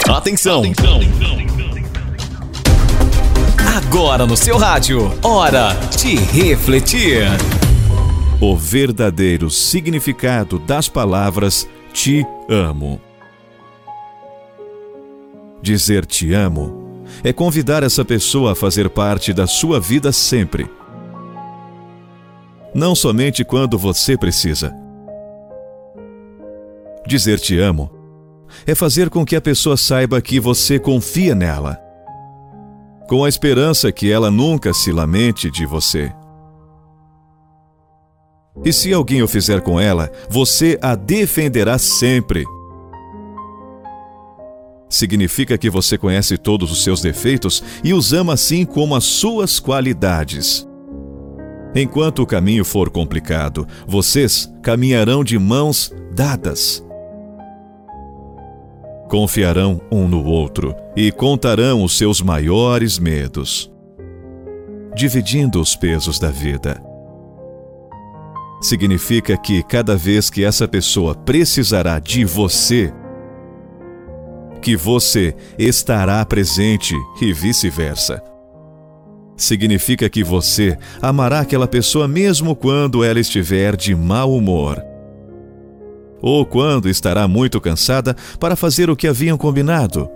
Atenção! Agora no seu rádio, hora de refletir. O verdadeiro significado das palavras te amo. Dizer te amo é convidar essa pessoa a fazer parte da sua vida sempre. Não somente quando você precisa. Dizer te amo é fazer com que a pessoa saiba que você confia nela, com a esperança que ela nunca se lamente de você. E se alguém o fizer com ela, você a defenderá sempre. Significa que você conhece todos os seus defeitos e os ama assim como as suas qualidades. Enquanto o caminho for complicado, vocês caminharão de mãos dadas. Confiarão um no outro e contarão os seus maiores medos, dividindo os pesos da vida. Significa que cada vez que essa pessoa precisará de você, que você estará presente e vice-versa. Significa que você amará aquela pessoa mesmo quando ela estiver de mau humor, ou quando estará muito cansada para fazer o que haviam combinado.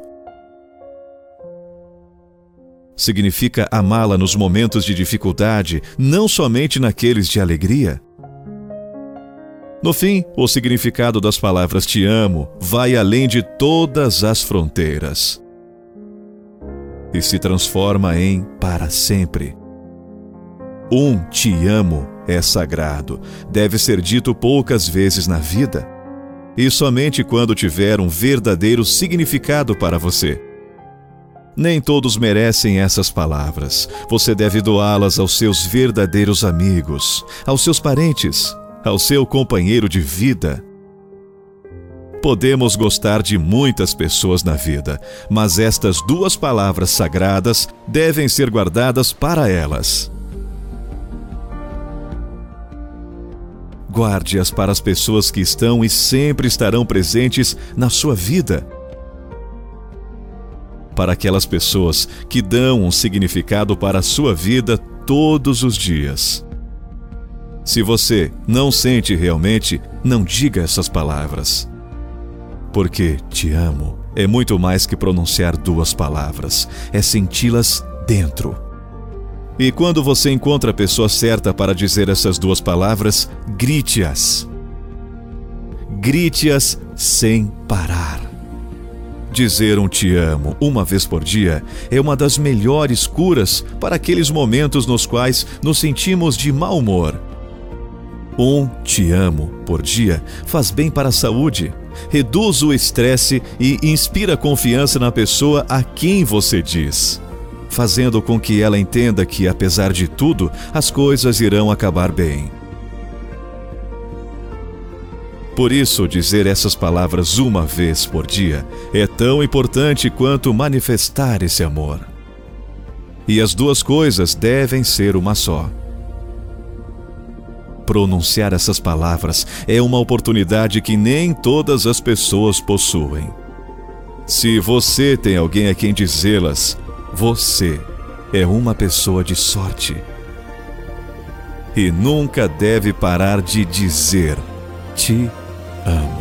Significa amá-la nos momentos de dificuldade, não somente naqueles de alegria. No fim, o significado das palavras te amo vai além de todas as fronteiras e se transforma em para sempre. Um te amo é sagrado, deve ser dito poucas vezes na vida e somente quando tiver um verdadeiro significado para você. Nem todos merecem essas palavras. Você deve doá-las aos seus verdadeiros amigos, aos seus parentes, ao seu companheiro de vida. Podemos gostar de muitas pessoas na vida, mas estas duas palavras sagradas devem ser guardadas para elas. Guarde-as para as pessoas que estão e sempre estarão presentes na sua vida. Para aquelas pessoas que dão um significado para a sua vida todos os dias. Se você não sente realmente, não diga essas palavras. Porque te amo é muito mais que pronunciar duas palavras, é senti-las dentro. E quando você encontra a pessoa certa para dizer essas duas palavras, grite-as. Grite-as sem parar. Dizer um te amo uma vez por dia é uma das melhores curas para aqueles momentos nos quais nos sentimos de mau humor. Um te amo por dia faz bem para a saúde, reduz o estresse e inspira confiança na pessoa a quem você diz, fazendo com que ela entenda que, apesar de tudo, as coisas irão acabar bem. Por isso, dizer essas palavras uma vez por dia é tão importante quanto manifestar esse amor. E as duas coisas devem ser uma só. Pronunciar essas palavras é uma oportunidade que nem todas as pessoas possuem. Se você tem alguém a quem dizê-las, você é uma pessoa de sorte. E nunca deve parar de dizer: te amo.